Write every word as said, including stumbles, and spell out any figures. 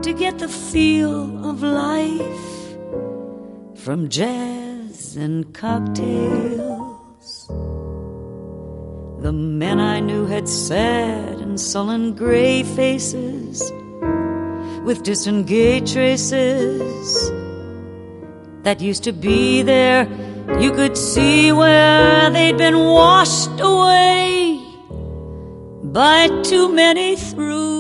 to get the feel of life from jazz and cocktails. The men I knew had sad and sullen gray faces with distant gay traces that used to be there. You could see where they'd been washed away by too many through